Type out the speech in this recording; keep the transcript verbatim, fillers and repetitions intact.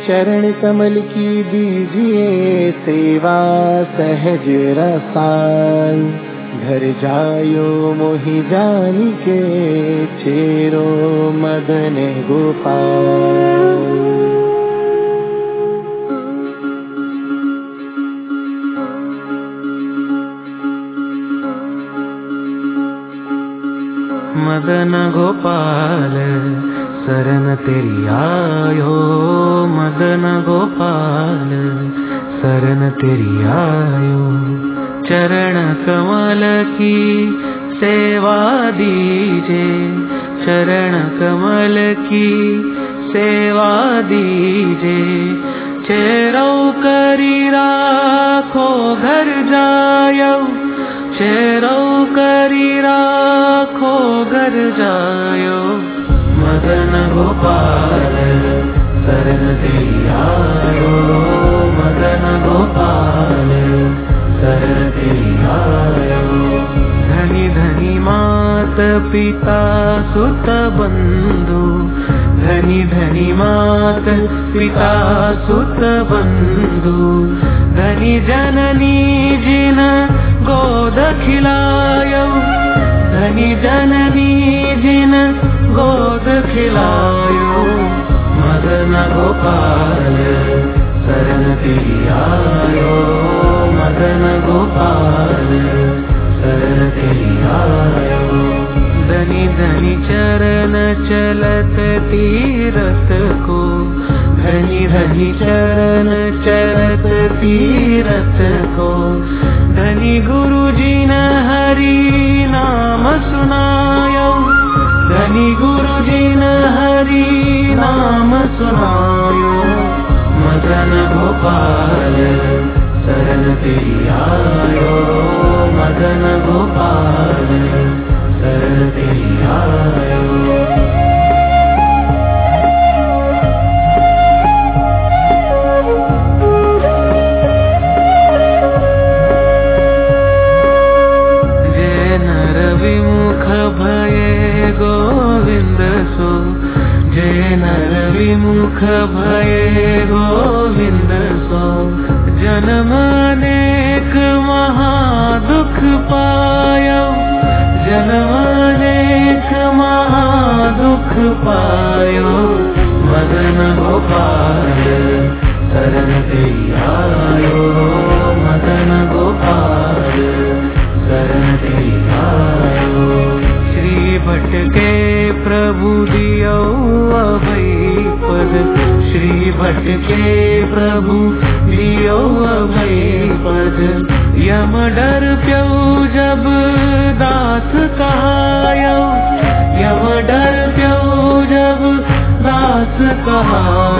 चरण कमल की दीजिए सेवा सहज रसाल। घर जायो मोहि जानी के चेरो मदन गोपाल। मदन गोपाल शरण तेरी आयो, मदन गोपाल शरण तेरी आयो। चरण कमल की सेवा दीजे, चरण कमल की सेवा दीजे। चेरो करी राखो घर जायो, चेरो करी राखो घर जायो। मदन गोपाल शरण तेरी आयो, मदन गोपाल शरण तेरी आयो। धनी धनी मात पिता सुत बंधु, धनी धनी मात पिता सुत बंधु। धनी जननी जिन गोद खिलायो, धनी जननी जिन गोद खिलायो। मदन गोपाल शरण तेरी आयो, मदन गोपाल शरण तेरी आयो। धनी धनी चरण चलत तीरथ को, धनी धनी चरण चलत तीरथ को। धनी गुरु जी न हरि नाम सुनायो, धनी गुरु जी न हरि नाम सुनायो। मदन गोपाल शरण तेरी आयो, मदन गोपाल शरण तेरी आयो। भये गोविंद सो, जय नर विमुख भये गोविंद सो। जन्म अनेक महादुख पायो, जन्म अनेक महादुख पायो। मदन गोपाल शरण तेरी आयो, मदन गोपाल शरण तेरी आयो। श्री भट्ट के प्रभु दियो अभय पद, श्री भट्ट के प्रभु दियो अभय पद। यम डर प्यो जब दास कहायो, यम डर प्यो जब दास कहायो।